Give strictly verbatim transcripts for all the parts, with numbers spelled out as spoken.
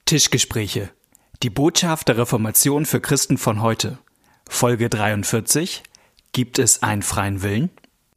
Tischgespräche. Die Botschaft der Reformation für Christen von heute. Folge dreiundvierzig. Gibt es einen freien Willen?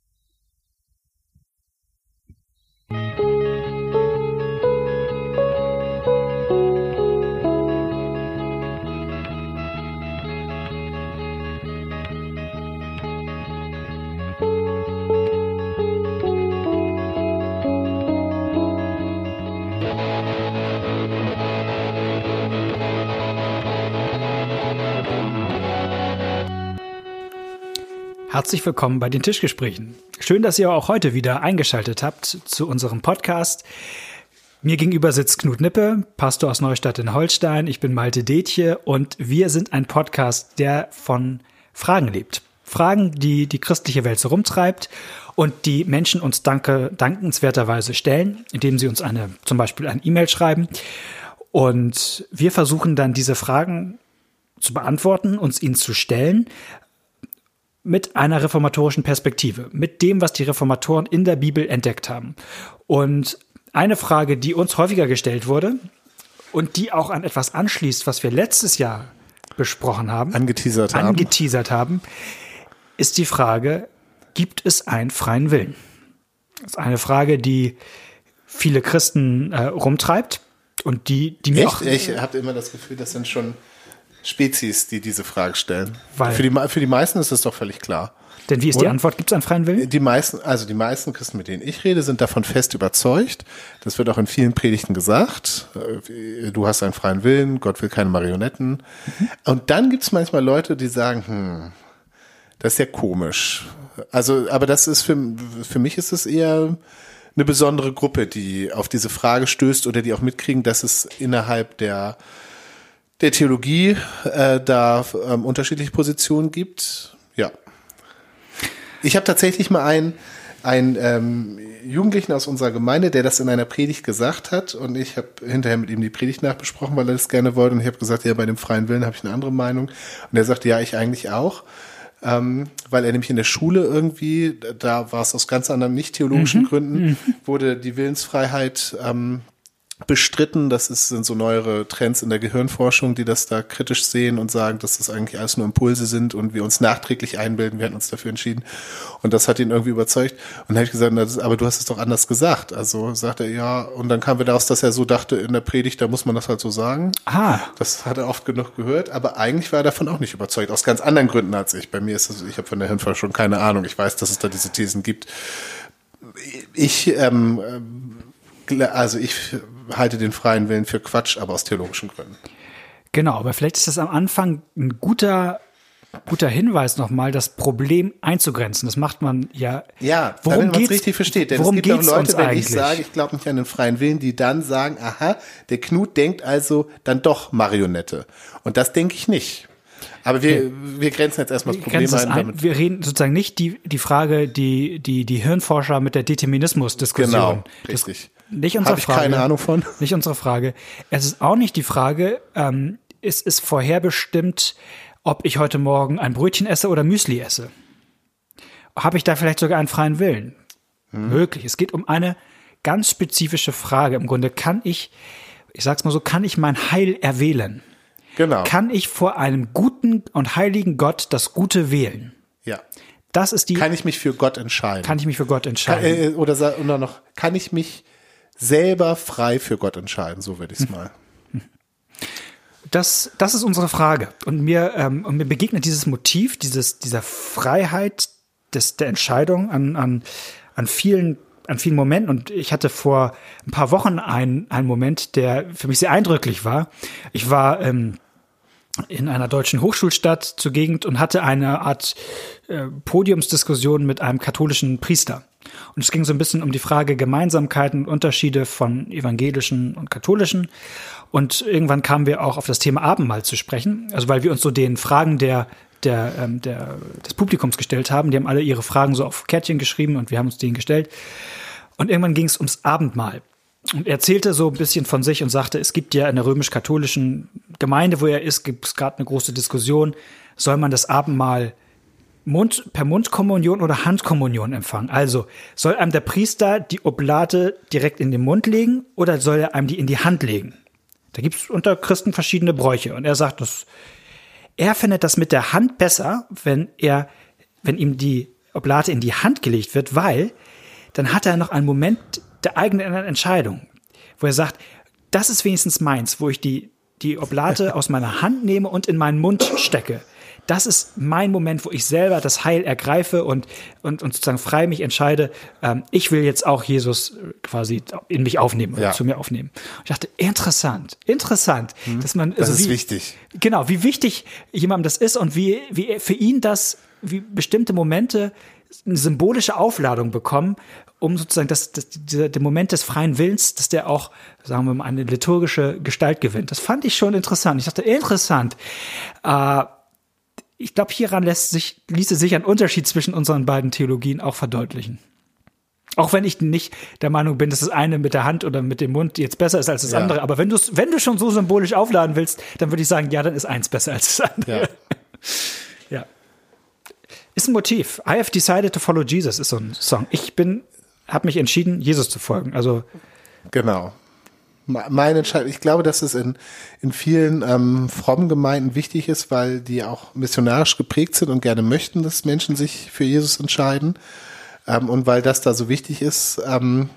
Herzlich willkommen bei den Tischgesprächen. Schön, dass ihr auch heute wieder eingeschaltet habt zu unserem Podcast. Mir gegenüber sitzt Knut Nippe, Pastor aus Neustadt in Holstein. Ich bin Malte Detje und wir sind ein Podcast, der von Fragen lebt. Fragen, die die christliche Welt so rumtreibt und die Menschen uns danke, dankenswerterweise stellen, indem sie uns eine, zum Beispiel eine E-Mail schreiben. Und wir versuchen dann diese Fragen zu beantworten, uns ihnen zu stellen, mit einer reformatorischen Perspektive, mit dem, was die Reformatoren in der Bibel entdeckt haben. Und eine Frage, die uns häufiger gestellt wurde und die auch an etwas anschließt, was wir letztes Jahr besprochen haben, angeteasert haben, angeteasert haben, ist die Frage, gibt es einen freien Willen? Das ist eine Frage, die viele Christen äh, rumtreibt und die, die mir Echt? auch... Ich habe immer das Gefühl, das sind schon Spezies, die diese Frage stellen. Weil für die, für die meisten ist das doch völlig klar. Denn wie ist Oder? die Antwort? Gibt es einen freien Willen? Die meisten, also die meisten Christen, mit denen ich rede, sind davon fest überzeugt. Das wird auch in vielen Predigten gesagt. Du hast einen freien Willen, Gott will keine Marionetten. Mhm. Und dann gibt es manchmal Leute, die sagen, hm, das ist ja komisch. Also, aber das ist für, für mich ist es eher eine besondere Gruppe, die auf diese Frage stößt oder die auch mitkriegen, dass es innerhalb der der Theologie äh, da ähm, unterschiedliche Positionen gibt. Ja. Ich habe tatsächlich mal einen, einen ähm, Jugendlichen aus unserer Gemeinde, der das in einer Predigt gesagt hat und ich habe hinterher mit ihm die Predigt nachbesprochen, weil er das gerne wollte und ich habe gesagt, ja, bei dem freien Willen habe ich eine andere Meinung und er sagte, ja, ich eigentlich auch, ähm, weil er nämlich in der Schule irgendwie, da war es aus ganz anderen nicht-theologischen Mhm. Gründen, Mhm. wurde die Willensfreiheit ähm, bestritten. Das ist, sind so neuere Trends in der Gehirnforschung, die das da kritisch sehen und sagen, dass das eigentlich alles nur Impulse sind und wir uns nachträglich einbilden, wir hatten uns dafür entschieden. Und das hat ihn irgendwie überzeugt. Und dann habe ich gesagt, na, das, aber du hast es doch anders gesagt. Also sagt er, ja, und dann kam wieder raus, dass er so dachte, in der Predigt, da muss man das halt so sagen. Ah. Das hat er oft genug gehört, aber eigentlich war er davon auch nicht überzeugt, aus ganz anderen Gründen als ich. Bei mir ist es, ich habe von der Hirnforschung keine Ahnung. Ich weiß, dass es da diese Thesen gibt. Ich, ähm, also ich halte den freien Willen für Quatsch, aber aus theologischen Gründen. Genau, aber vielleicht ist das am Anfang ein guter, guter Hinweis nochmal, das Problem einzugrenzen. Das macht man ja. Ja, worum damit man es geht's, richtig versteht. Denn worum es gibt geht's auch Leute, uns wenn eigentlich? ich sage, ich glaube nicht an den freien Willen, die dann sagen, aha, der Knut denkt also dann doch Marionette. Und das denke ich nicht. Aber wir, ja. wir grenzen jetzt erstmal das Problem das ein. ein. Damit Wir reden sozusagen nicht die, die Frage, die, die, die Hirnforscher mit der Determinismus-Diskussion. Genau, richtig. Das, nicht unsere Habe ich Frage. keine Ahnung von. Nicht unsere Frage. Es ist auch nicht die Frage, ähm, ist es vorherbestimmt, ob ich heute Morgen ein Brötchen esse oder Müsli esse? Habe ich da vielleicht sogar einen freien Willen? Hm. Möglich. Es geht um eine ganz spezifische Frage. Im Grunde kann ich, ich sag's mal so, kann ich mein Heil erwählen? Genau. Kann ich vor einem guten und heiligen Gott das Gute wählen? Ja. Das ist die. Kann ich mich für Gott entscheiden? Kann ich mich für Gott entscheiden? Kann, äh, oder, oder noch, kann ich mich selber frei für Gott entscheiden? So würde ich es mal. Das, das ist unsere Frage. Und mir, ähm, und mir begegnet dieses Motiv, dieses, dieser Freiheit des, der Entscheidung an, an, an vielen, an vielen Momenten. Und ich hatte vor ein paar Wochen einen, einen Moment, der für mich sehr eindrücklich war. Ich war, ähm, in einer deutschen Hochschulstadt zur Gegend und hatte eine Art äh, Podiumsdiskussion mit einem katholischen Priester. Und es ging so ein bisschen um die Frage Gemeinsamkeiten und Unterschiede von evangelischen und katholischen. Und irgendwann kamen wir auch auf das Thema Abendmahl zu sprechen. Also weil wir uns so den Fragen der, der, ähm, der, des Publikums gestellt haben. Die haben alle ihre Fragen so auf Kärtchen geschrieben und wir haben uns denen gestellt. Und irgendwann ging es ums Abendmahl. Und er erzählte so ein bisschen von sich und sagte, es gibt ja in der römisch-katholischen Gemeinde, wo er ist, gibt es gerade eine große Diskussion, soll man das Abendmahl Mund, per Mundkommunion oder Handkommunion empfangen? Also, soll einem der Priester die Oblate direkt in den Mund legen oder soll er einem die in die Hand legen? Da gibt es unter Christen verschiedene Bräuche. Und er sagt, dass er findet das mit der Hand besser, wenn er, wenn ihm die Oblate in die Hand gelegt wird, weil dann hat er noch einen Moment der eigenen Entscheidung, wo er sagt, das ist wenigstens meins, wo ich die, die Oblate aus meiner Hand nehme und in meinen Mund stecke. Das ist mein Moment, wo ich selber das Heil ergreife und, und, und sozusagen frei mich entscheide, ähm, ich will jetzt auch Jesus quasi in mich aufnehmen oder ja. zu mir aufnehmen. Und ich dachte, interessant, interessant, hm. dass man, das also ist wie, wichtig. Genau, wie wichtig jemandem das ist und wie, wie für ihn das, wie bestimmte Momente eine symbolische Aufladung bekommen, um sozusagen das, das, dieser, der Moment des freien Willens, dass der auch, sagen wir mal, eine liturgische Gestalt gewinnt. Das fand ich schon interessant. Ich dachte, interessant. Äh, Ich glaube, hieran lässt sich, ließe sich ein Unterschied zwischen unseren beiden Theologien auch verdeutlichen. Auch wenn ich nicht der Meinung bin, dass das eine mit der Hand oder mit dem Mund jetzt besser ist als das ja. andere. Aber wenn du wenn du schon so symbolisch aufladen willst, dann würde ich sagen, ja, dann ist eins besser als das andere. Ja. ja. Ist ein Motiv. I have decided to follow Jesus ist so ein Song. Ich bin, habe mich entschieden, Jesus zu folgen. Also genau. Meine Entscheidung, ich glaube, dass es in, in vielen ähm, frommen Gemeinden wichtig ist, weil die auch missionarisch geprägt sind und gerne möchten, dass Menschen sich für Jesus entscheiden. Ähm, und weil das da so wichtig ist, ähm,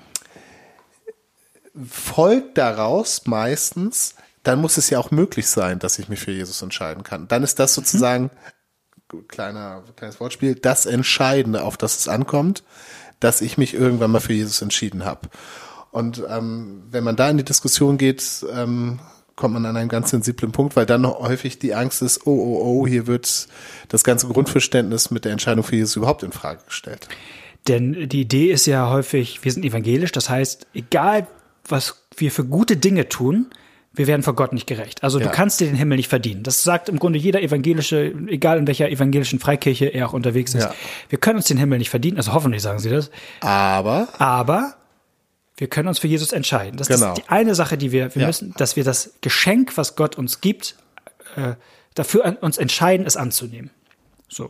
folgt daraus meistens, dann muss es ja auch möglich sein, dass ich mich für Jesus entscheiden kann. Dann ist das sozusagen, mhm. kleiner, kleines Wortspiel, das Entscheidende, auf das es ankommt, dass ich mich irgendwann mal für Jesus entschieden habe. Und ähm, wenn man da in die Diskussion geht, ähm, kommt man an einen ganz sensiblen Punkt, weil dann noch häufig die Angst ist, oh, oh, oh, hier wird das ganze Grundverständnis mit der Entscheidung für Jesus überhaupt in Frage gestellt. Denn die Idee ist ja häufig, wir sind evangelisch, das heißt, egal was wir für gute Dinge tun, wir werden vor Gott nicht gerecht. Also ja. du kannst dir den Himmel nicht verdienen. Das sagt im Grunde jeder evangelische, egal in welcher evangelischen Freikirche er auch unterwegs ist. Ja. Wir können uns den Himmel nicht verdienen, also hoffentlich sagen sie das. Aber? Aber wir können uns für Jesus entscheiden. Das genau. ist die eine Sache, die wir, wir ja. müssen, dass wir das Geschenk, was Gott uns gibt, äh, dafür an, uns entscheiden, es anzunehmen. So.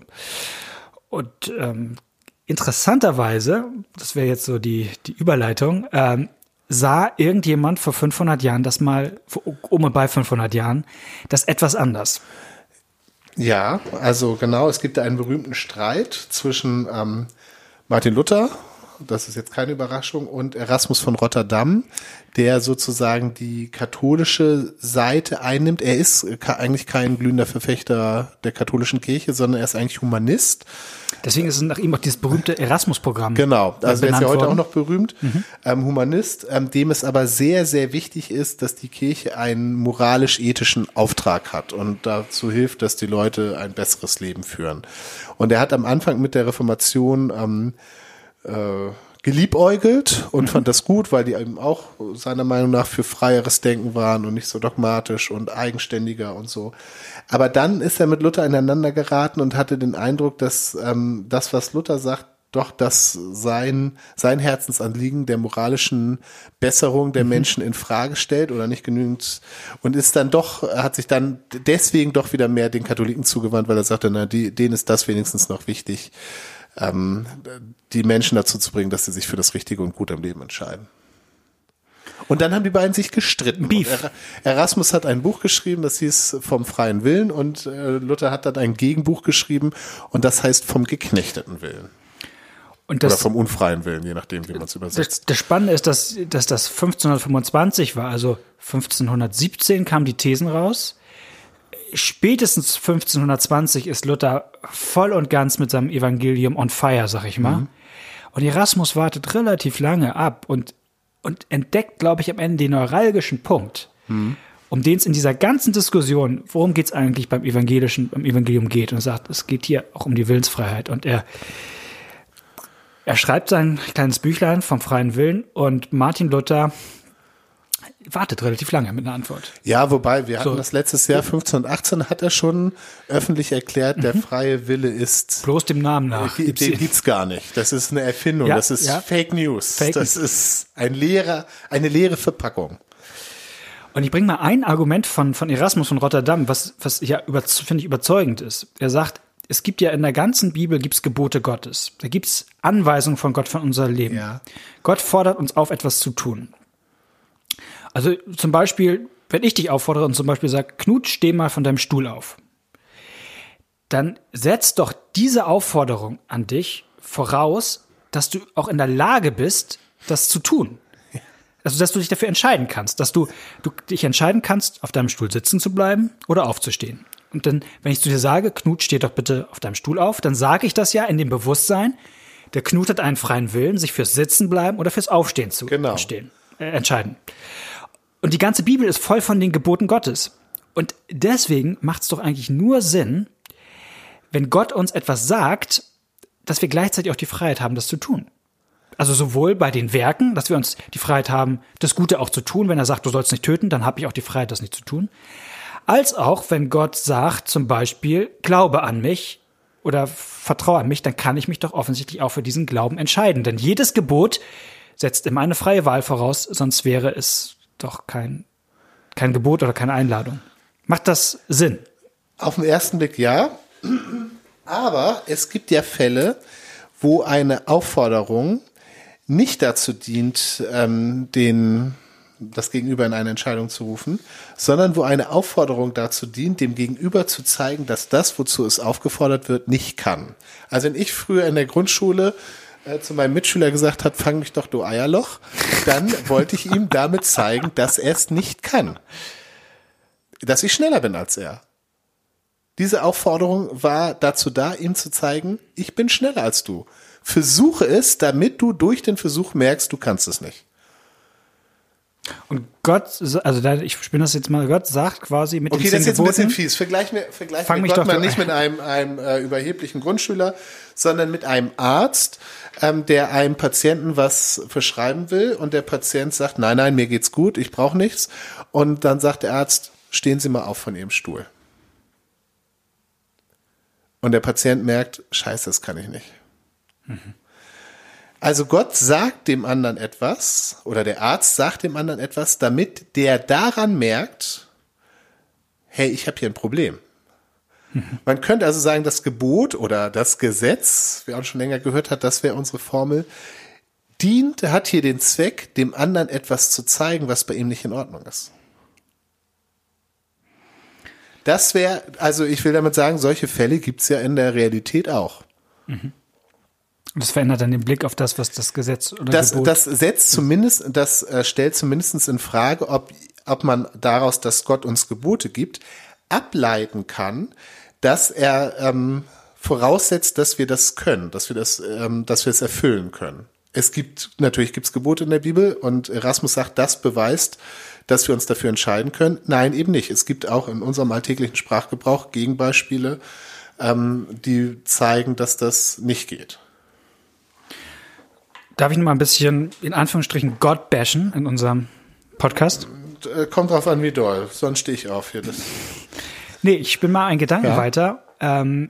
Und ähm, interessanterweise, das wäre jetzt so die, die Überleitung, ähm, sah irgendjemand vor fünfhundert Jahren das mal, um und bei fünfhundert Jahren, das etwas anders. Ja, also genau, es gibt da einen berühmten Streit zwischen ähm, Martin Luther, das ist jetzt keine Überraschung, und Erasmus von Rotterdam, der sozusagen die katholische Seite einnimmt. Er ist eigentlich kein glühender Verfechter der katholischen Kirche, sondern er ist eigentlich Humanist. Deswegen ist es nach ihm auch dieses berühmte Erasmus-Programm. Genau, also er ist ja heute worden. auch noch berühmt, mhm. ähm, Humanist, ähm, dem es aber sehr, sehr wichtig ist, dass die Kirche einen moralisch-ethischen Auftrag hat und dazu hilft, dass die Leute ein besseres Leben führen. Und er hat am Anfang mit der Reformation ähm, äh, geliebäugelt und mhm. fand das gut, weil die eben auch seiner Meinung nach für freieres Denken waren und nicht so dogmatisch und eigenständiger und so. Aber dann ist er mit Luther ineinander geraten und hatte den Eindruck, dass ähm, das, was Luther sagt, doch dass sein, sein Herzensanliegen der moralischen Besserung der mhm. Menschen in Frage stellt oder nicht genügend und ist dann doch, hat sich dann deswegen doch wieder mehr den Katholiken zugewandt, weil er sagte, na, die, denen ist das wenigstens noch wichtig, ähm, die Menschen dazu zu bringen, dass sie sich für das Richtige und Gute im Leben entscheiden. Und dann haben die beiden sich gestritten. Beef. Erasmus hat ein Buch geschrieben, das hieß Vom freien Willen und äh, Luther hat dann ein Gegenbuch geschrieben und das heißt Vom geknechteten Willen. Und das, oder vom unfreien Willen, je nachdem, wie man es übersetzt. Das, das Spannende ist, dass, dass das fünfzehnhundertfünfundzwanzig war, also fünfzehnhundertsiebzehn kamen die Thesen raus. Spätestens fünfzehnhundertzwanzig ist Luther voll und ganz mit seinem Evangelium on fire, sag ich mal. Mhm. Und Erasmus wartet relativ lange ab und, und entdeckt, glaube ich, am Ende den neuralgischen Punkt, mhm. um den es in dieser ganzen Diskussion, worum geht es eigentlich beim Evangelischen, beim Evangelium geht. Und er sagt, es geht hier auch um die Willensfreiheit. Und er, er schreibt sein kleines Büchlein vom freien Willen und Martin Luther wartet relativ lange mit einer Antwort. Ja, wobei, wir hatten so. das letztes Jahr, fünfzehnhundertachtzehn, hat er schon öffentlich erklärt, mhm. der freie Wille ist... Bloß dem Namen nach. Den gibt's gar nicht. Das ist eine Erfindung, ja, das ist ja. Fake News. Fake das News. Ist ein leerer, eine leere Verpackung. Und ich bringe mal ein Argument von, von Erasmus von Rotterdam, was, was ja, über, finde ich, überzeugend ist. Er sagt, es gibt ja in der ganzen Bibel gibt's Gebote Gottes. Da gibt's Anweisungen von Gott für unser Leben. Ja. Gott fordert uns auf, etwas zu tun. Also zum Beispiel wenn ich dich auffordere und zum Beispiel sage, Knut, steh mal von deinem Stuhl auf, dann setzt doch diese Aufforderung an dich voraus, dass du auch in der Lage bist, das zu tun. Also, dass du dich dafür entscheiden kannst, dass du, du dich entscheiden kannst, auf deinem Stuhl sitzen zu bleiben oder aufzustehen. Und dann, wenn ich zu dir sage, Knut, steh doch bitte auf deinem Stuhl auf, dann sage ich das ja in dem Bewusstsein, der Knut hat einen freien Willen, sich fürs Sitzen bleiben oder fürs Aufstehen zu genau. entstehen, äh, entscheiden. Und die ganze Bibel ist voll von den Geboten Gottes. Und deswegen macht es doch eigentlich nur Sinn, wenn Gott uns etwas sagt, dass wir gleichzeitig auch die Freiheit haben, das zu tun. Also sowohl bei den Werken, dass wir uns die Freiheit haben, das Gute auch zu tun. Wenn er sagt, du sollst nicht töten, dann habe ich auch die Freiheit, das nicht zu tun. Als auch, wenn Gott sagt, zum Beispiel, glaube an mich oder vertraue an mich, dann kann ich mich doch offensichtlich auch für diesen Glauben entscheiden. Denn jedes Gebot setzt immer eine freie Wahl voraus, sonst wäre es doch kein, kein Gebot oder keine Einladung. Macht das Sinn? Auf den ersten Blick ja. Aber es gibt ja Fälle, wo eine Aufforderung nicht dazu dient, ähm, den, das Gegenüber in eine Entscheidung zu rufen, sondern wo eine Aufforderung dazu dient, dem Gegenüber zu zeigen, dass das, wozu es aufgefordert wird, nicht kann. Also wenn ich früher in der Grundschule äh, zu meinem Mitschüler gesagt habe, fang mich doch, du Eierloch, dann wollte ich ihm damit zeigen, dass er es nicht kann. Dass ich schneller bin als er. Diese Aufforderung war dazu da, ihm zu zeigen, ich bin schneller als du. Versuche es, damit du durch den Versuch merkst, du kannst es nicht. Und Gott, also da, ich spinne das jetzt mal, Gott sagt quasi mit okay, den zehn das ist jetzt Geboten, ein bisschen fies. Vergleich mir, vergleich Fang mir mich Gott doch mal doch- nicht mit einem, einem äh, überheblichen Grundschüler, sondern mit einem Arzt, ähm, der einem Patienten was verschreiben will und der Patient sagt, nein, nein, mir geht's gut, ich brauche nichts. Und dann sagt der Arzt, stehen Sie mal auf von Ihrem Stuhl. Und der Patient merkt, scheiße, das kann ich nicht. Mhm. Also Gott sagt dem anderen etwas, oder der Arzt sagt dem anderen etwas, damit der daran merkt, hey, ich habe hier ein Problem. Mhm. Man könnte also sagen, das Gebot oder das Gesetz, wer auch schon länger gehört hat, das wäre unsere Formel, dient, hat hier den Zweck, dem anderen etwas zu zeigen, was bei ihm nicht in Ordnung ist. Das wäre, also ich will damit sagen, solche Fälle gibt's ja in der Realität auch. Mhm. Und das verändert dann den Blick auf das, was das Gesetz oder Das, Gebot das setzt zumindest, das äh, stellt zumindest in Frage, ob, ob man daraus, dass Gott uns Gebote gibt, ableiten kann, dass er ähm, voraussetzt, dass wir das können, dass wir das, ähm, dass wir es erfüllen können. Es gibt, natürlich gibt's Gebote in der Bibel und Erasmus sagt, das beweist, dass wir uns dafür entscheiden können. Nein, eben nicht. Es gibt auch in unserem alltäglichen Sprachgebrauch Gegenbeispiele, ähm, die zeigen, dass das nicht geht. Darf ich noch mal ein bisschen, in Anführungsstrichen, Gott bashen in unserem Podcast? Kommt drauf an, wie doll. Sonst stehe ich auf hier. Das Nee, ich bin mal einen Gedanken Ja. weiter. Ähm,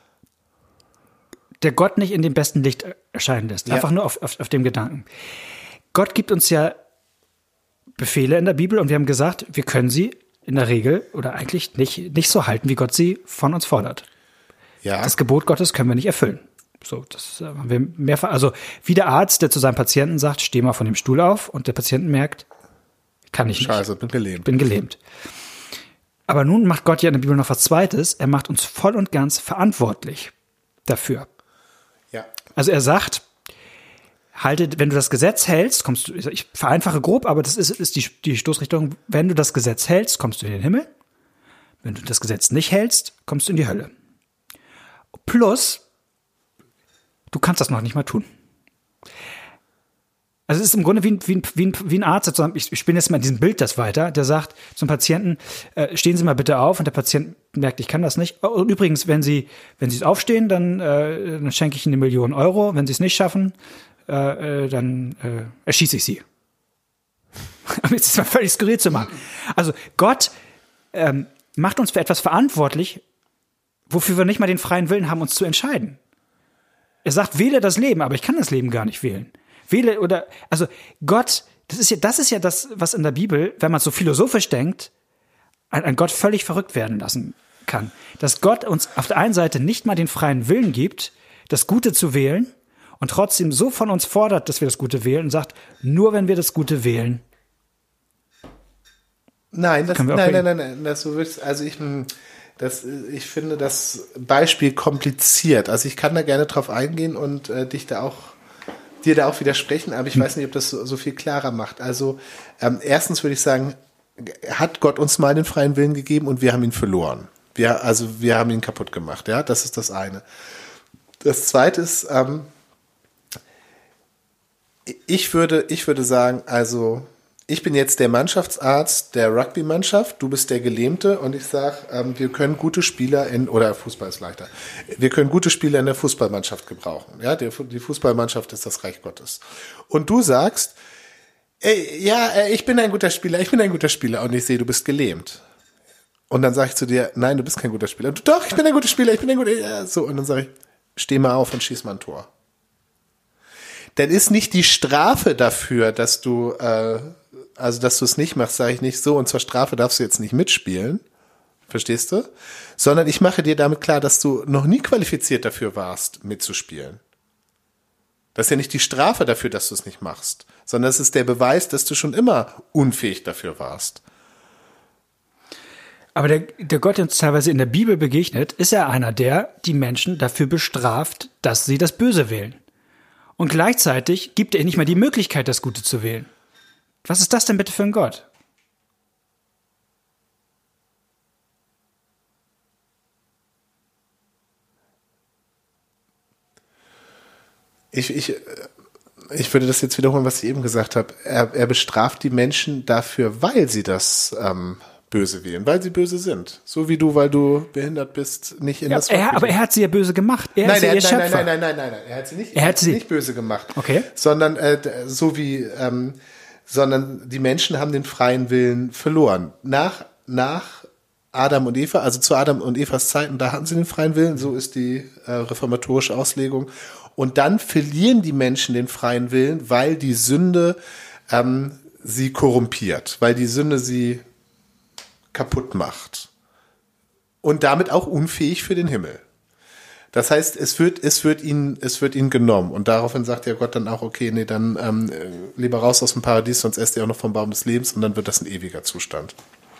der Gott nicht in dem besten Licht erscheinen lässt. Ja. Einfach nur auf, auf, auf dem Gedanken. Gott gibt uns ja Befehle in der Bibel und wir haben gesagt, wir können sie in der Regel oder eigentlich nicht, nicht so halten, wie Gott sie von uns fordert. ja. Das Gebot Gottes können wir nicht erfüllen. So, das äh, haben wir mehrfach, also wie der Arzt, der zu seinem Patienten sagt, steh mal von dem Stuhl auf und der Patient merkt, kann ich nicht. Scheiße, bin gelähmt. bin gelähmt. Aber nun macht Gott ja in der Bibel noch was Zweites. Er macht uns voll und ganz verantwortlich dafür. Ja. Also er sagt, halte, wenn du das Gesetz hältst, kommst du, ich vereinfache grob, aber das ist, ist die, die Stoßrichtung, wenn du das Gesetz hältst, kommst du in den Himmel. Wenn du das Gesetz nicht hältst, kommst du in die Hölle. Plus, du kannst das noch nicht mal tun. Also es ist im Grunde wie ein, wie ein, wie ein, wie ein Arzt, also ich, ich spinne jetzt mal diesem Bild das weiter, der sagt zum Patienten, äh, stehen Sie mal bitte auf, und der Patient merkt, ich kann das nicht. Und übrigens, wenn Sie, wenn Sie aufstehen, dann, äh, dann schenke ich Ihnen eine Million Euro. Wenn Sie es nicht schaffen, äh, äh, dann äh, erschieße ich Sie. Aber jetzt ist es mal völlig skurril zu machen. Also Gott ähm, macht uns für etwas verantwortlich, wofür wir nicht mal den freien Willen haben, uns zu entscheiden. Er sagt, wähle das Leben, aber ich kann das Leben gar nicht wählen. Wähle oder, also Gott, das ist ja, das ist ja das, was in der Bibel, wenn man so philosophisch denkt, ein, ein Gott völlig verrückt werden lassen kann. Dass Gott uns auf der einen Seite nicht mal den freien Willen gibt, das Gute zu wählen und trotzdem so von uns fordert, dass wir das Gute wählen und sagt, nur wenn wir das Gute wählen, Nein, das, Können wir auch nein, bei- nein, nein, nein, das, du willst, also ich, hm, das, ich finde das Beispiel kompliziert. Also ich kann da gerne drauf eingehen und äh, dich da auch, dir da auch widersprechen, aber ich Hm. weiß nicht, ob das so, so viel klarer macht. Also ähm, erstens würde ich sagen, hat Gott uns mal den freien Willen gegeben und wir haben ihn verloren. Wir, also wir haben ihn kaputt gemacht, ja, das ist das eine. Das zweite ist, ähm, ich würde, ich würde sagen, also ich bin jetzt der Mannschaftsarzt der Rugby-Mannschaft, du bist der Gelähmte und ich sage, ähm, wir können gute Spieler in, oder Fußball ist leichter, wir können gute Spieler in der Fußballmannschaft gebrauchen. Ja, die, die Fußballmannschaft ist das Reich Gottes. Und du sagst, ey, ja, äh, ich bin ein guter Spieler, ich bin ein guter Spieler und ich sehe, du bist gelähmt. Und dann sage ich zu dir, nein, du bist kein guter Spieler. Und du, doch, ich bin ein guter Spieler, ich bin ein guter, ja, so. Und dann sage ich, steh mal auf und schieß mal ein Tor. Dann ist nicht die Strafe dafür, dass du, äh, also dass du es nicht machst, sage ich nicht so, und zur Strafe darfst du jetzt nicht mitspielen, verstehst du? Sondern ich mache dir damit klar, dass du noch nie qualifiziert dafür warst, mitzuspielen. Das ist ja nicht die Strafe dafür, dass du es nicht machst, sondern es ist der Beweis, dass du schon immer unfähig dafür warst. Aber der, der Gott, der uns teilweise in der Bibel begegnet, ist ja einer, der die Menschen dafür bestraft, dass sie das Böse wählen. Und gleichzeitig gibt er ihnen nicht mal die Möglichkeit, das Gute zu wählen. Was ist das denn bitte für ein Gott? Ich, ich, ich würde das jetzt wiederholen, was ich eben gesagt habe. Er, er bestraft die Menschen dafür, weil sie das ähm, Böse wählen, weil sie böse sind. So wie du, weil du behindert bist, nicht in Ja, das er, aber er hat sie ja böse gemacht. Er Nein, ist ja er, ihr nein, nein, Schöpfer. nein, nein, nein, nein, nein. Er hat sie nicht, Er hat sie- nicht böse gemacht. Okay. Sondern äh, so wie, ähm, sondern die Menschen haben den freien Willen verloren. Nach, nach Adam und Eva, also zu Adam und Evas Zeiten, da hatten sie den freien Willen, so ist die äh, reformatorische Auslegung. Und dann verlieren die Menschen den freien Willen, weil die Sünde ähm, sie korrumpiert, weil die Sünde sie kaputt macht. Und damit auch unfähig für den Himmel. Das heißt, es wird, es wird ihnen, es wird ihnen genommen. Und daraufhin sagt ja Gott dann auch, okay, nee, dann ähm, lieber raus aus dem Paradies, sonst esst ihr auch noch vom Baum des Lebens und dann wird das ein ewiger Zustand.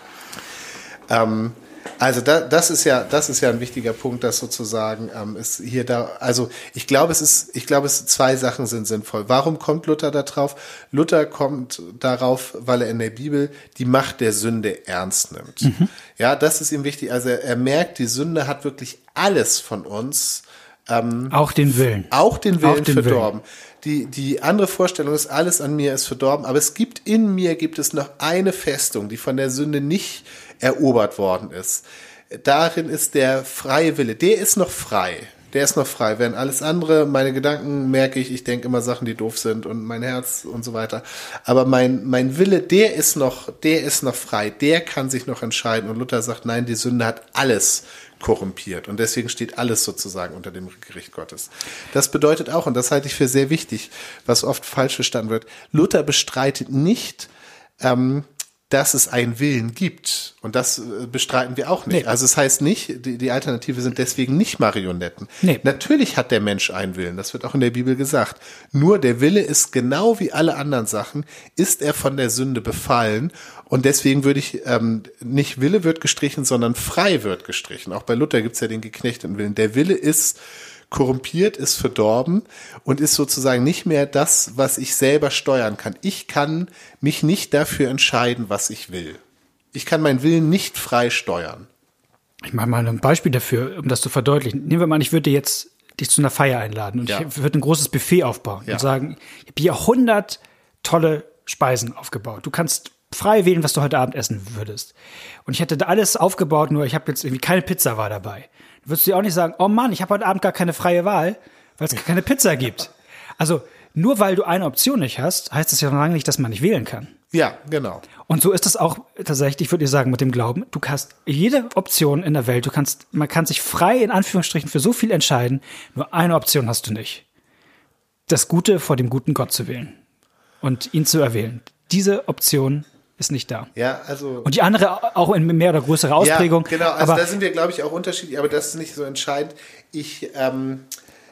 Ähm, also da, das ist ja, das ist ja ein wichtiger Punkt, dass sozusagen ähm, es hier da, also ich glaube, es ist, ich glaube, es zwei Sachen sind sinnvoll. Warum kommt Luther da drauf? Luther kommt darauf, weil er in der Bibel die Macht der Sünde ernst nimmt. Mhm. Ja, das ist ihm wichtig. Also er, er merkt, die Sünde hat wirklich alles von uns. Ähm, Auch den Willen. Auch den Willen Auch den verdorben. Willen. Die, die andere Vorstellung ist, alles an mir ist verdorben, aber es gibt in mir, gibt es noch eine Festung, die von der Sünde nicht erobert worden ist. Darin ist der freie Wille. Der ist noch frei. Der ist noch frei. Während alles andere, meine Gedanken merke ich, ich denke immer Sachen, die doof sind und mein Herz und so weiter. Aber mein, mein Wille, der ist noch, der ist noch frei. Der kann sich noch entscheiden. Und Luther sagt, nein, die Sünde hat alles korrumpiert. Und deswegen steht alles sozusagen unter dem Gericht Gottes. Das bedeutet auch, und das halte ich für sehr wichtig, was oft falsch verstanden wird, Luther bestreitet nicht, ähm, dass es einen Willen gibt. Und das äh, bestreiten wir auch nicht. Nee. Also es heißt nicht, die, die Alternative sind deswegen nicht Marionetten. Nee. Natürlich hat der Mensch einen Willen, das wird auch in der Bibel gesagt. Nur der Wille ist genau wie alle anderen Sachen, ist er von der Sünde befallen. Und deswegen würde ich, ähm, nicht Wille wird gestrichen, sondern frei wird gestrichen. Auch bei Luther gibt's ja den geknechteten Willen. Der Wille ist korrumpiert, ist verdorben und ist sozusagen nicht mehr das, was ich selber steuern kann. Ich kann mich nicht dafür entscheiden, was ich will. Ich kann meinen Willen nicht frei steuern. Ich mache mal ein Beispiel dafür, um das zu verdeutlichen. Nehmen wir mal an, ich würde dir jetzt dich zu einer Feier einladen und Ja. ich würde ein großes Buffet aufbauen Ja. und sagen, ich habe hier hundert tolle Speisen aufgebaut. Du kannst frei wählen, was du heute Abend essen würdest. Und ich hätte da alles aufgebaut, nur ich habe jetzt irgendwie keine Pizza war dabei. Dann würdest du dir auch nicht sagen, oh Mann, ich habe heute Abend gar keine freie Wahl, weil es gar keine Pizza gibt. Also nur weil du eine Option nicht hast, heißt das ja noch lange nicht, dass man nicht wählen kann. Ja, genau. Und so ist es auch tatsächlich, würde ich sagen, mit dem Glauben. Du hast jede Option in der Welt, du kannst, man kann sich frei in Anführungsstrichen für so viel entscheiden, nur eine Option hast du nicht. Das Gute vor dem guten Gott zu wählen und ihn zu erwählen. Diese Option ist nicht da. Ja, also. Und die andere auch in mehr oder größere Ausprägung. Ja, genau, also aber da sind wir, glaube ich, auch unterschiedlich, aber das ist nicht so entscheidend. Ich ähm,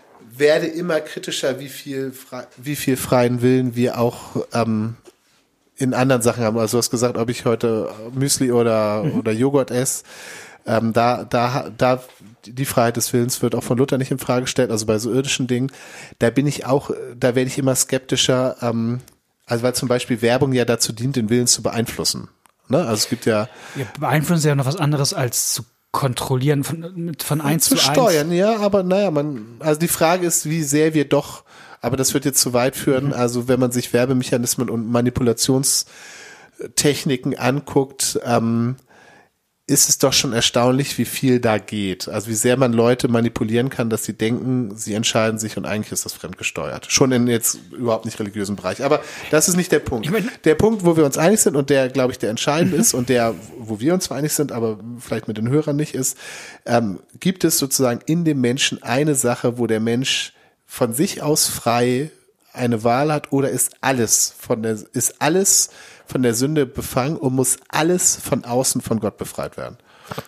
werde immer kritischer, wie viel, frei, wie viel freien Willen wir auch ähm, in anderen Sachen haben. Also du hast gesagt, ob ich heute Müsli oder, mhm. oder Joghurt esse. Ähm, da, da, da, die Freiheit des Willens wird auch von Luther nicht in Frage gestellt. Also bei so irdischen Dingen, da bin ich auch, da werde ich immer skeptischer. Ähm, also weil zum Beispiel Werbung ja dazu dient, den Willen zu beeinflussen. Ne? Also es gibt ja, ja beeinflussen ist ja noch was anderes als zu kontrollieren von, von eins zu, zu steuern, eins. Ja, aber naja, man, also die Frage ist, wie sehr wir doch, aber das wird jetzt zu weit führen, mhm. also wenn man sich Werbemechanismen und Manipulationstechniken anguckt, ähm, ist es doch schon erstaunlich, wie viel da geht. Also wie sehr man Leute manipulieren kann, dass sie denken, sie entscheiden sich und eigentlich ist das fremdgesteuert. Schon in jetzt überhaupt nicht religiösen Bereich. Aber das ist nicht der Punkt. Ich mein, der Punkt, wo wir uns einig sind und der, glaube ich, der entscheidend ist und der, wo wir uns zwar einig sind, aber vielleicht mit den Hörern nicht ist, ähm, gibt es sozusagen in dem Menschen eine Sache, wo der Mensch von sich aus frei eine Wahl hat oder ist alles von der, ist alles von der Sünde befangen und muss alles von außen von Gott befreit werden.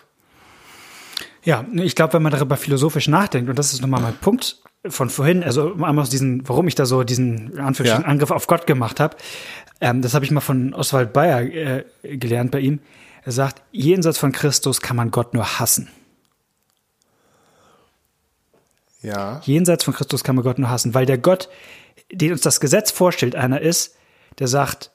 Ja, ich glaube, wenn man darüber philosophisch nachdenkt, und das ist nochmal mein Punkt von vorhin, also einmal aus diesen, warum ich da so diesen in Anführungsstrichen ja. Angriff auf Gott gemacht habe, ähm, das habe ich mal von Oswald Bayer äh, gelernt bei ihm. Er sagt, jenseits von Christus kann man Gott nur hassen. Ja. Jenseits von Christus kann man Gott nur hassen, weil der Gott, den uns das Gesetz vorstellt, einer ist, der sagt,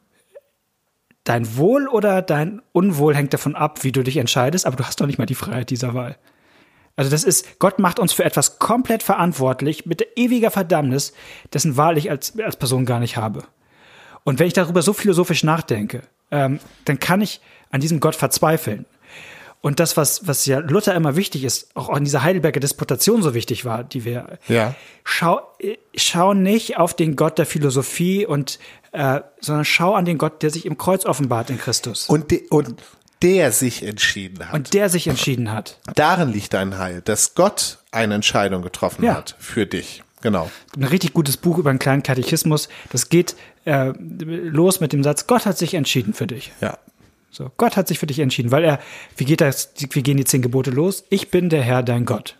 dein Wohl oder dein Unwohl hängt davon ab, wie du dich entscheidest, aber du hast doch nicht mal die Freiheit dieser Wahl. Also das ist, Gott macht uns für etwas komplett verantwortlich mit ewiger Verdammnis, dessen Wahl ich als, als Person gar nicht habe. Und wenn ich darüber so philosophisch nachdenke, ähm, dann kann ich an diesem Gott verzweifeln. Und das, was, was ja Luther immer wichtig ist, auch in dieser Heidelberger Disputation so wichtig war, die wir, ja. schau, schau nicht auf den Gott der Philosophie und, äh, sondern schau an den Gott, der sich im Kreuz offenbart in Christus. Und, de, und der sich entschieden hat. Und der sich entschieden hat. Darin liegt dein Heil, dass Gott eine Entscheidung getroffen ja. hat für dich. Genau. Ein richtig gutes Buch über einen kleinen Katechismus. Das geht äh, los mit dem Satz, Gott hat sich entschieden für dich. Ja. So, Gott hat sich für dich entschieden, weil er, wie geht das, wie gehen die zehn Gebote los? Ich bin der Herr, dein Gott.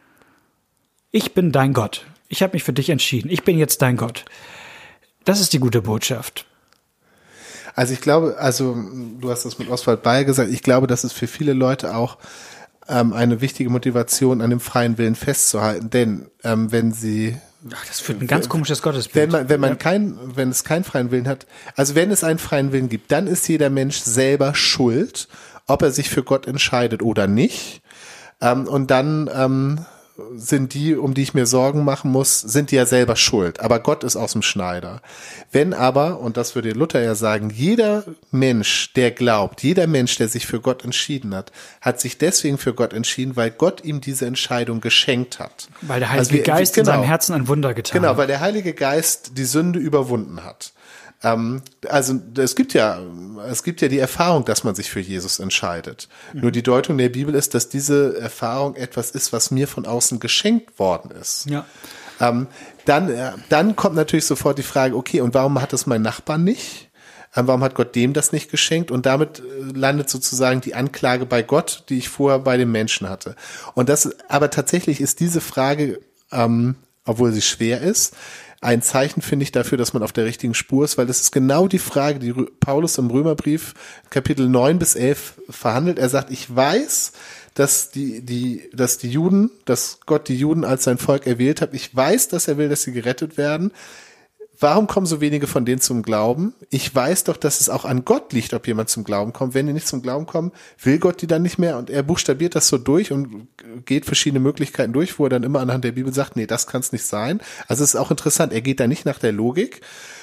Ich bin dein Gott. Ich habe mich für dich entschieden. Ich bin jetzt dein Gott. Das ist die gute Botschaft. Also ich glaube, also du hast das mit Oswald Bayer gesagt, ich glaube, das ist für viele Leute auch ähm, eine wichtige Motivation, an dem freien Willen festzuhalten, denn ähm, wenn sie Ach, das führt ein ganz komisches Gottesbild. Wenn man, wenn man ja. kein, wenn es keinen freien Willen hat, also wenn es einen freien Willen gibt, dann ist jeder Mensch selber schuld, ob er sich für Gott entscheidet oder nicht. Ähm, und dann ähm, sind die, um die ich mir Sorgen machen muss, sind die ja selber schuld. Aber Gott ist aus dem Schneider. Wenn aber, und das würde Luther ja sagen, jeder Mensch, der glaubt, jeder Mensch, der sich für Gott entschieden hat, hat sich deswegen für Gott entschieden, weil Gott ihm diese Entscheidung geschenkt hat. Weil der Heilige also, Geist genau, in seinem Herzen ein Wunder getan genau, hat. Genau, weil der Heilige Geist die Sünde überwunden hat. Ähm, also es gibt ja, es gibt ja die Erfahrung, dass man sich für Jesus entscheidet. Mhm. Nur die Deutung der Bibel ist, dass diese Erfahrung etwas ist, was mir von außen geschenkt worden ist. Ja. Ähm, dann, äh, dann kommt natürlich sofort die Frage, okay, und warum hat das mein Nachbar nicht? Ähm, warum hat Gott dem das nicht geschenkt? Und damit äh, landet sozusagen die Anklage bei Gott, die ich vorher bei den Menschen hatte. Und das, aber tatsächlich ist diese Frage, ähm, obwohl sie schwer ist, ein Zeichen, finde ich, dafür, dass man auf der richtigen Spur ist, weil das ist genau die Frage, die Paulus im Römerbrief Kapitel neun bis elf verhandelt. Er sagt, ich weiß, dass die, die, dass die Juden, dass Gott die Juden als sein Volk erwählt hat. Ich weiß, dass er will, dass sie gerettet werden. Warum kommen so wenige von denen zum Glauben? Ich weiß doch, dass es auch an Gott liegt, ob jemand zum Glauben kommt. Wenn die nicht zum Glauben kommen, will Gott die dann nicht mehr. Und er buchstabiert das so durch und geht verschiedene Möglichkeiten durch, wo er dann immer anhand der Bibel sagt, nee, das kann es nicht sein. Also es ist auch interessant, er geht da nicht nach der Logik.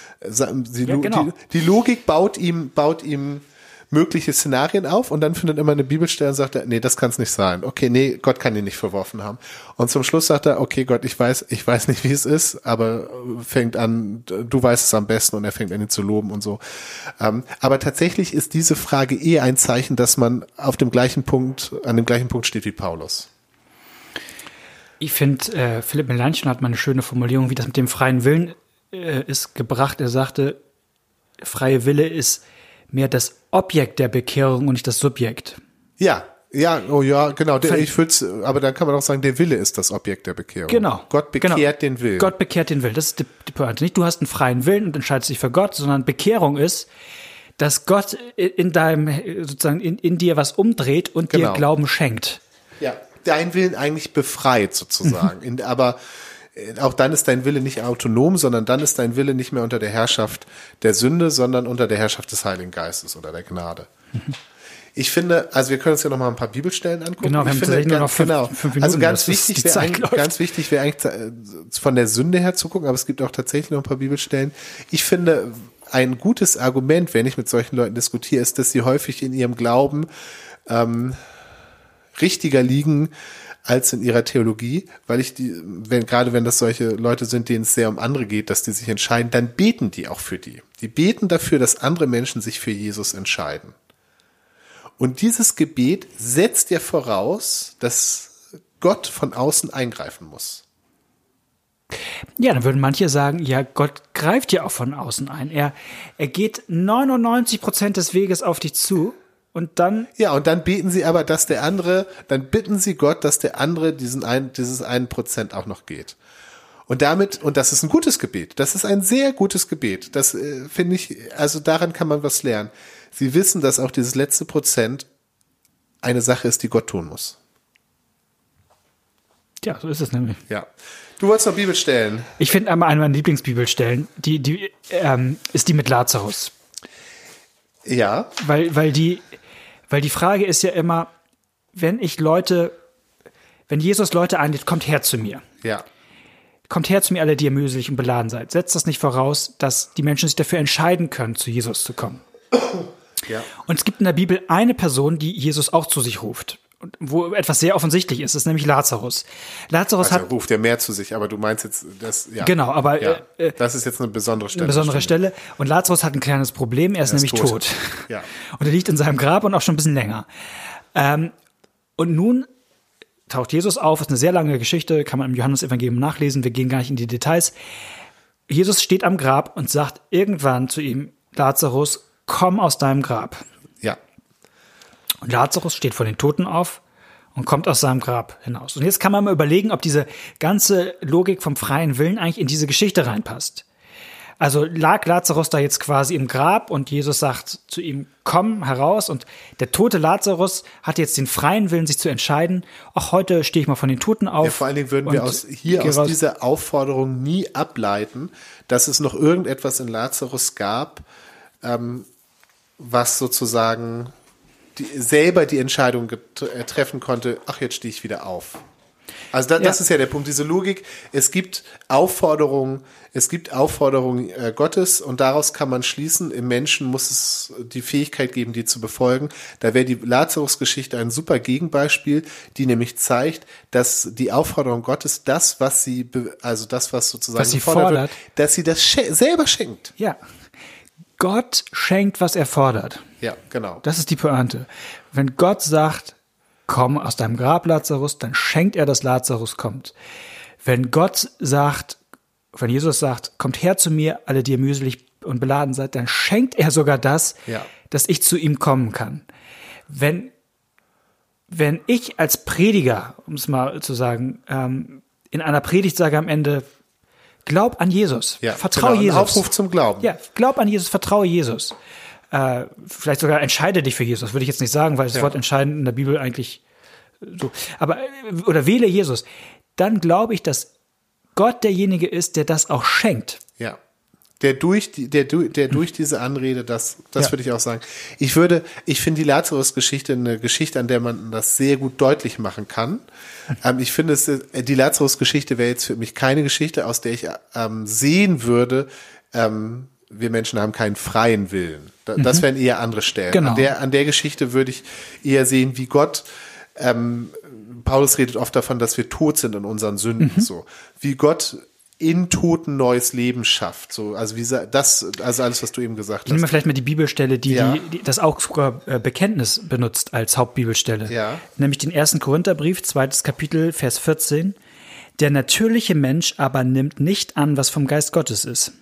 Die, ja, genau. die, die Logik baut ihm, baut ihm mögliche Szenarien auf und dann findet immer eine Bibelstelle und sagt er, nee, das kann es nicht sein. Okay, nee, Gott kann ihn nicht verworfen haben. Und zum Schluss sagt er, okay, Gott, ich weiß, ich weiß nicht, wie es ist, aber fängt an, du weißt es am besten und er fängt an, ihn zu loben und so. Ähm, aber tatsächlich ist diese Frage eher ein Zeichen, dass man auf dem gleichen Punkt, an dem gleichen Punkt steht wie Paulus. Ich finde, äh, Philipp Melanchthon hat mal eine schöne Formulierung, wie das mit dem freien Willen äh, ist, gebracht. Er sagte, freie Wille ist mehr das Objekt der Bekehrung und nicht das Subjekt. Ja, Ja, oh ja, genau. Der, ich würde, aber dann kann man auch sagen, der Wille ist das Objekt der Bekehrung. Genau. Gott bekehrt genau. den Willen. Gott bekehrt den Willen. Das ist die, die Pointe. Nicht, du hast einen freien Willen und entscheidest dich für Gott, sondern Bekehrung ist, dass Gott in deinem, sozusagen in, in dir was umdreht und Genau. dir Glauben schenkt. Ja, dein Willen eigentlich befreit sozusagen. in, aber auch dann ist dein Wille nicht autonom, sondern dann ist dein Wille nicht mehr unter der Herrschaft der Sünde, sondern unter der Herrschaft des Heiligen Geistes oder der Gnade. Mhm. Ich finde, also wir können uns ja noch mal ein paar Bibelstellen angucken. Genau, wir ich haben finde, tatsächlich nur noch fünf, genau. fünf Minuten. Also ganz wichtig wäre eigentlich, ganz wichtig wäre eigentlich von der Sünde her zu gucken, aber es gibt auch tatsächlich noch ein paar Bibelstellen. Ich finde, ein gutes Argument, wenn ich mit solchen Leuten diskutiere, ist, dass sie häufig in ihrem Glauben ähm, richtiger liegen als in ihrer Theologie, weil ich die, wenn gerade wenn das solche Leute sind, denen es sehr um andere geht, dass die sich entscheiden, dann beten die auch für die. Die beten dafür, dass andere Menschen sich für Jesus entscheiden. Und dieses Gebet setzt ja voraus, dass Gott von außen eingreifen muss. Ja, dann würden manche sagen, ja, Gott greift ja auch von außen ein. Er, er geht neunundneunzig Prozent des Weges auf dich zu und dann... Ja, und dann beten sie aber, dass der andere, dann bitten sie Gott, dass der andere diesen ein, dieses einen Prozent auch noch geht. Und damit, und das ist ein gutes Gebet, das ist ein sehr gutes Gebet. Das äh, finde ich, also daran kann man was lernen. Sie wissen, dass auch dieses letzte Prozent eine Sache ist, die Gott tun muss. Ja, so ist es nämlich. Ja. Du wolltest noch Bibelstellen. Ich finde einmal eine meiner Lieblingsbibelstellen, die, die ähm, ist die mit Lazarus. Ja. Weil, weil die, weil die Frage ist ja immer, wenn ich Leute, wenn Jesus Leute einlädt, kommt her zu mir. Ja. Kommt her zu mir, alle, die ihr mühselig und beladen seid. Setzt das nicht voraus, dass die Menschen sich dafür entscheiden können, zu Jesus zu kommen. Ja. Und es gibt in der Bibel eine Person, die Jesus auch zu sich ruft. Wo etwas sehr offensichtlich ist, ist nämlich Lazarus. Lazarus also hat. ruft er mehr zu sich, aber du meinst jetzt, das, ja. Genau, aber. Ja, äh, das ist jetzt eine besondere Stelle. Eine besondere Stelle. Und Lazarus hat ein kleines Problem, er ist er ist nämlich tot. tot. Ja. Und er liegt in seinem Grab und auch schon ein bisschen länger. Ähm, und nun taucht Jesus auf, ist eine sehr lange Geschichte, kann man im Johannesevangelium nachlesen, wir gehen gar nicht in die Details. Jesus steht am Grab und sagt irgendwann zu ihm, Lazarus, komm aus deinem Grab. Ja. Und Lazarus steht vor den Toten auf und kommt aus seinem Grab hinaus. Und jetzt kann man mal überlegen, ob diese ganze Logik vom freien Willen eigentlich in diese Geschichte reinpasst. Also lag Lazarus da jetzt quasi im Grab und Jesus sagt zu ihm, komm heraus. Und der tote Lazarus hat jetzt den freien Willen, sich zu entscheiden, ach, heute stehe ich mal von den Toten auf. Ja, vor allen Dingen würden wir aus, hier aus dieser Aufforderung nie ableiten, dass es noch irgendetwas in Lazarus gab, ähm, was sozusagen die, selber die Entscheidung get- äh, treffen konnte, ach, jetzt stehe ich wieder auf. Also da, das Ja. ist ja der Punkt, diese Logik. Es gibt Aufforderungen, es gibt Aufforderungen äh, Gottes und daraus kann man schließen, im Menschen muss es die Fähigkeit geben, die zu befolgen. Da wäre die Lazarus-Geschichte ein super Gegenbeispiel, die nämlich zeigt, dass die Aufforderung Gottes, das, was sie, be- also das, was sozusagen Was sie gefordert fordert. wird, dass sie das sch- selber schenkt. Ja, Gott schenkt, was er fordert. Ja, genau. Das ist die Pointe. Wenn Gott sagt, komm aus deinem Grab, Lazarus, dann schenkt er, dass Lazarus kommt. Wenn Gott sagt, wenn Jesus sagt, kommt her zu mir, alle, die ihr mühselig und beladen seid, dann schenkt er sogar das, Ja. dass ich zu ihm kommen kann. Wenn, wenn ich als Prediger, um es mal zu sagen, ähm, in einer Predigt sage am Ende, glaub an Jesus, Ja, vertraue genau, ein Jesus. Aufruf zum Glauben. Ja, glaub an Jesus, vertraue Jesus. Äh, vielleicht sogar entscheide dich für Jesus, würde ich jetzt nicht sagen, weil das Ja. Wort entscheiden in der Bibel eigentlich so. Aber, äh, oder wähle Jesus. Dann glaube ich, dass Gott derjenige ist, der das auch schenkt. Ja. Der durch die, der, du- der durch diese Anrede, das, das Ja. würde ich auch sagen. Ich würde, ich finde die Lazarus-Geschichte eine Geschichte, an der man das sehr gut deutlich machen kann. Ähm, ich finde es, äh, die Lazarus-Geschichte wäre jetzt für mich keine Geschichte, aus der ich ähm, sehen würde, ähm, wir Menschen haben keinen freien Willen. Da, Das wären eher andere Stellen. Genau. An der, an der Geschichte würde ich eher sehen, wie Gott, ähm, Paulus redet oft davon, dass wir tot sind in unseren Sünden, so. Wie Gott in Toten neues Leben schafft, so. Also wie sa- das, also alles, was du eben gesagt Ich nehme hast. vielleicht mal die Bibelstelle, die, Ja. die, die das Augsburger äh, Bekenntnis benutzt als Hauptbibelstelle. Ja. Nämlich den ersten Korintherbrief, zweites Kapitel, Vers vierzehn. Der natürliche Mensch aber nimmt nicht an, was vom Geist Gottes ist.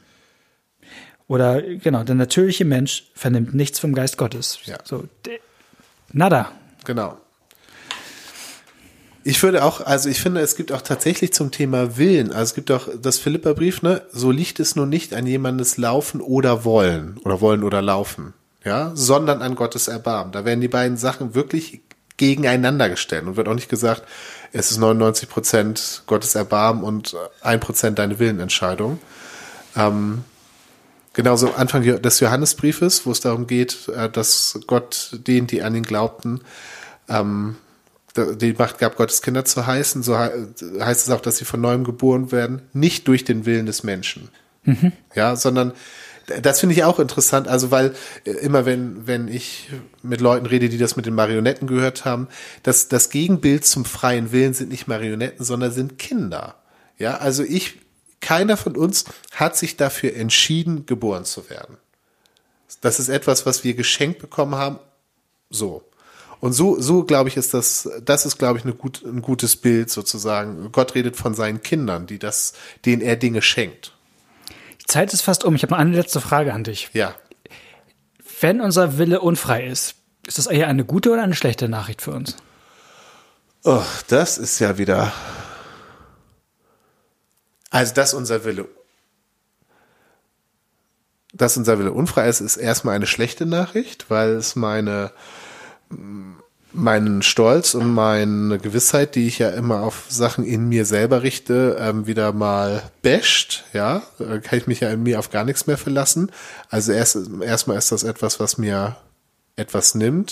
Oder, genau, der natürliche Mensch vernimmt nichts vom Geist Gottes. Ja. So, de, nada. Genau. Ich würde auch, also ich finde, es gibt auch tatsächlich zum Thema Willen, also es gibt auch das Philipperbrief, ne, so liegt es nun nicht an jemandes Laufen oder Wollen oder Wollen oder Laufen, ja, sondern an Gottes Erbarmen. Da werden die beiden Sachen wirklich gegeneinander gestellt und wird auch nicht gesagt, es ist neunundneunzig Prozent Gottes Erbarmen und ein Prozent deine Willenentscheidung. Ähm, genauso Anfang des Johannesbriefes, wo es darum geht, dass Gott denen, die an ihn glaubten, ähm, die Macht gab, Gottes Kinder zu heißen, so heißt es auch, dass sie von neuem geboren werden, nicht durch den Willen des Menschen. Mhm. Ja, sondern das finde ich auch interessant, also weil immer wenn, wenn ich mit Leuten rede, die das mit den Marionetten gehört haben, dass das Gegenbild zum freien Willen sind nicht Marionetten, sondern sind Kinder. Ja, also ich, keiner von uns hat sich dafür entschieden, geboren zu werden. Das ist etwas, was wir geschenkt bekommen haben, so. Und so, so glaube ich, ist das, das ist, glaube ich, eine gut, ein gutes Bild sozusagen. Gott redet von seinen Kindern, die das, denen er Dinge schenkt. Die Zeit ist fast um. Ich habe noch eine letzte Frage an dich. Ja. Wenn unser Wille unfrei ist, ist das eher eine gute oder eine schlechte Nachricht für uns? Oh, das ist ja wieder, also, dass unser Wille, dass unser Wille unfrei ist, ist erstmal eine schlechte Nachricht, weil es meine, meinen Stolz und meine Gewissheit, die ich ja immer auf Sachen in mir selber richte, ähm, wieder mal basht, ja, da kann ich mich ja in mir auf gar nichts mehr verlassen. Also erst, erstmal ist das etwas, was mir etwas nimmt.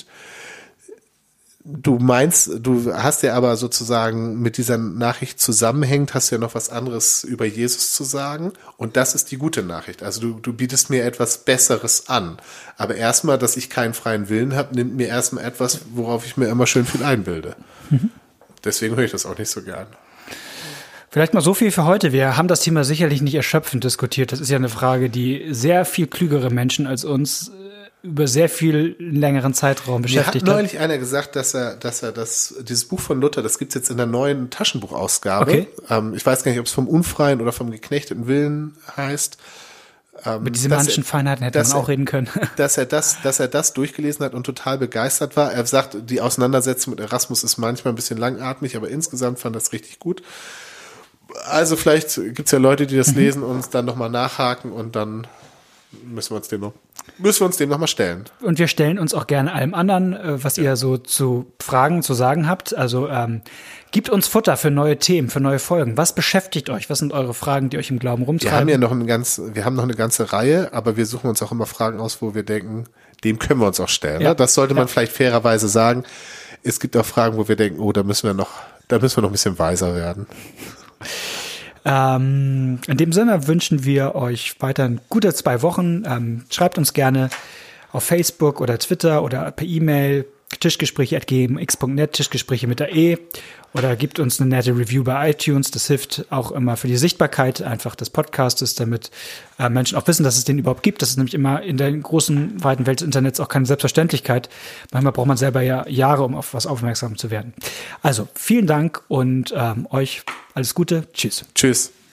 Du meinst, du hast ja aber sozusagen mit dieser Nachricht zusammenhängt, hast ja noch was anderes über Jesus zu sagen. Und das ist die gute Nachricht. Also du, du bietest mir etwas Besseres an. Aber erstmal, dass ich keinen freien Willen habe, nimmt mir erstmal etwas, worauf ich mir immer schön viel einbilde. Mhm. Deswegen höre ich das auch nicht so gern. Vielleicht mal so viel für heute. Wir haben das Thema sicherlich nicht erschöpfend diskutiert. Das ist ja eine Frage, die sehr viel klügere Menschen als uns über sehr viel längeren Zeitraum beschäftigt hat. Mir hat neulich einer gesagt, dass er, dass er das, dieses Buch von Luther, das gibt's jetzt in der neuen Taschenbuchausgabe. Okay. Ähm, ich weiß gar nicht, ob es vom unfreien oder vom geknechteten Willen heißt. Ähm, Mit diesen manchen Feinheiten hätte man auch er, reden können. Dass er das, dass er das durchgelesen hat und total begeistert war. Er sagt, die Auseinandersetzung mit Erasmus ist manchmal ein bisschen langatmig, aber insgesamt fand er das richtig gut. Also vielleicht gibt's ja Leute, die das mhm. lesen und dann nochmal nachhaken und dann müssen wir uns dem noch, müssen wir uns dem noch mal stellen. Und wir stellen uns auch gerne allem anderen, was ja. ihr so zu Fragen zu sagen habt. Also ähm, gebt uns Futter für neue Themen, für neue Folgen. Was beschäftigt euch? Was sind eure Fragen, die euch im Glauben rumtreiben? Wir haben ja noch eine ganz, wir haben noch eine ganze Reihe, aber wir suchen uns auch immer Fragen aus, wo wir denken, dem können wir uns auch stellen. Ja. Ne? Das sollte man ja. vielleicht fairerweise sagen. Es gibt auch Fragen, wo wir denken, oh, da müssen wir noch, da müssen wir noch ein bisschen weiser werden. Ähm, in dem Sinne wünschen wir euch weiterhin gute zwei Wochen. Ähm, schreibt uns gerne auf Facebook oder Twitter oder per E-Mail tischgespräche at g m x punkt net, Tischgespräche mit der E, oder gebt uns eine nette Review bei iTunes. Das hilft auch immer für die Sichtbarkeit einfach des Podcastes, damit äh, Menschen auch wissen, dass es den überhaupt gibt. Das ist nämlich immer in der großen, weiten Welt des Internets auch keine Selbstverständlichkeit. Manchmal braucht man selber ja Jahre, um auf was aufmerksam zu werden. Also vielen Dank und ähm, euch alles Gute. Tschüss. Tschüss.